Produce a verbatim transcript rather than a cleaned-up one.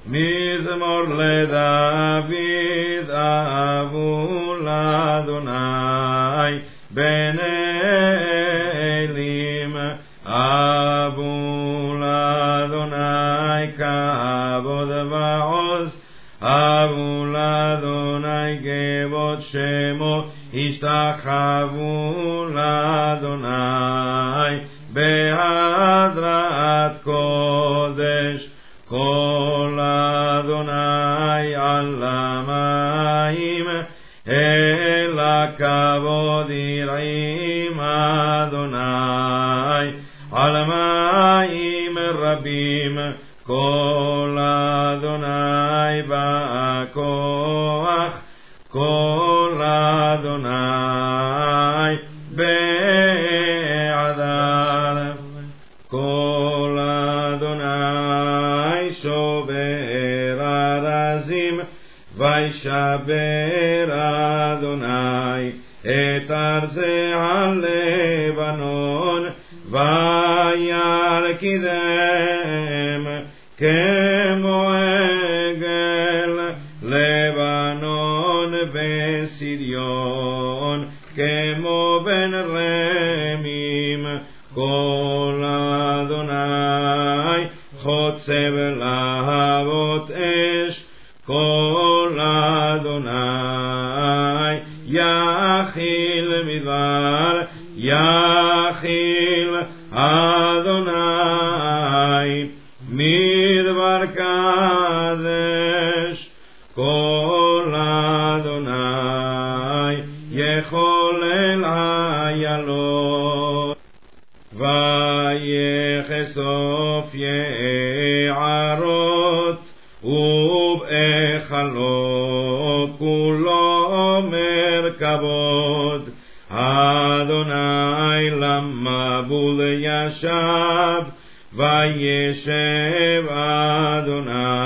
מזמור לדוד אבו לאדוני בן אלים אבו לאדוני כבוד ועוז אבו לאדוני כבוד שמו השתחוו לאדוני בהדרת קודש כל אדוני על המים אל הכבוד יראים אדוני על מים רבים כל אדוני בכוח כל אדוני בעדר כל אדוני שובר ארזים וישבר אדוני את ארזי הלבנון וירקידם כמו עגל לבנון וסריון כמו בן רמים כל אדוני חוצב להבות אש כל אדוני יחיל מדבר יחיל אדוני מדבר קדש כל אדוני יחולל איילות ויחשוף יערות ובהיכלות כולו מרכבות אדוני למבול ישב וישב אדוני